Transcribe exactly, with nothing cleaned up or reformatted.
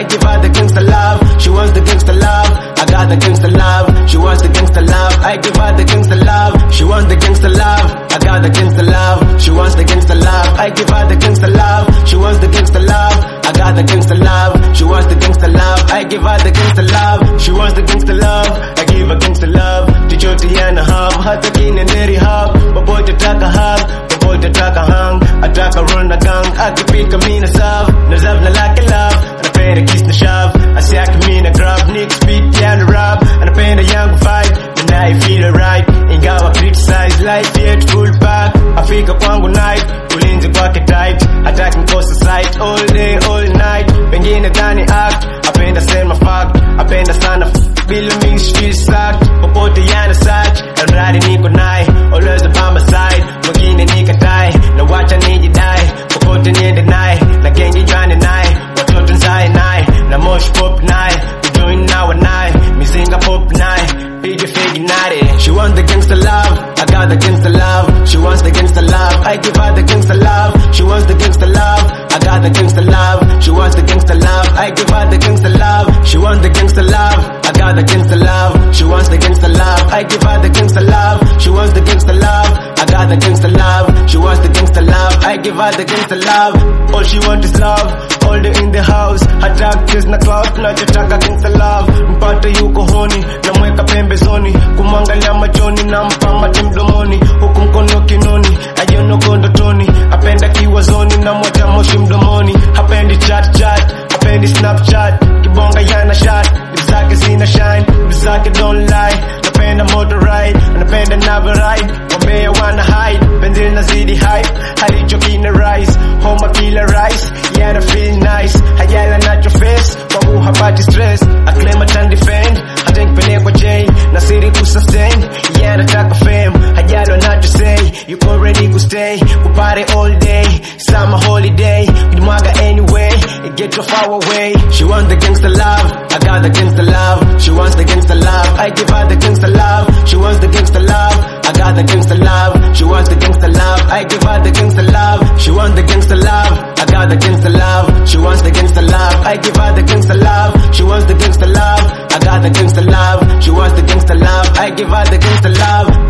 give her the gangsta love. She wants the gangsta love. I got the gangsta love. She wants the gangsta love. I give her the gangsta love. She wants the gangsta love. I got the gangsta love. She wants the gangsta love. I give her the gangsta love. She wants the gangsta love. I got the gangsta love. She wants the gangsta love. I give her the gangsta love. She wants the gangsta love. I give her gangsta love. Chochote yana ham, hata kinenderi hub. Popote taka hug, popote taka hang. Ataka run na gang, akipika mina serve. Na serve na like love, anapenda kiss na shove. Asiaki mina grab, Nick speed yana rap. Anapenda yangu vibe, na I feel alright. Ingawa criticize life yet full back. Afika kwangu night, ulinzi kwake tight. Hataki mkosa sight, all day all night. Pengine dhani act, apenda sema fact. Apenda sana bila me feel sucked. Popote yana search, already niko naye. Always by my side, mwingine nikatai. Na wacha nijidai, popote niende naye. Na gengi jwane naye, watoto nzae naye. Na mosh pop naye, ujoin na wanaye. Mizinga pop naye, pige figi nare. She wants the gangsta love, I got the gangsta love. She wants the gangsta love, I give her the gangsta love. She wants the gangsta love, I got the gangsta love. She wants the gangsta love, I give her the gangsta love. She wants the gangsta love, I got the gangsta love. She wants the gangsta love, I give her the gangsta love. She wants the gangsta love, I got the gangsta love. She wants the gangsta love, I give her the gangsta love. All she wants is love, all day in the house. Hataki na cloud, nachotaka gangsta love. Mpate yuko honi, namweka pembezoni. Kumwangalia machoni, nampa mate mdomoni. Huku mkono kinoni, ajono kondotoni. Apenda kiwazoni, namwacha moshi mdomoni. Hapendi chat chat, hapendi snapchat. Kibonga yana shot, lips zake zina shine, lips zake don't lie. Napenda motor ride, anapenda never ride. Wambea wana hide, pendil na zidi hype. Halicho kina rise, homa kila rice. Yana feel nice, hayala nacho face. Kwangu hapati stress, acclaim and defend. Hata nikipelekwa J, na siri kusustain. Yana taka fame, hayalo nacho say. Yuko ready to stay, kupare all day. Summer holiday, kujimwaga anyway. It get too far away. She wants the gangsta love, I got the gangsta love. She wants the gangsta love, I give her the gangsta love. She wants the gangsta love, I got the gangsta love. She wants the gangsta love, I give her the gangsta love. She wants the gangsta love, I got the gangsta love. She wants the gangsta love, I give her the gangsta love. She wants the gangsta love, I got the gangsta love. She wants the gangsta love, I give her the gangsta love.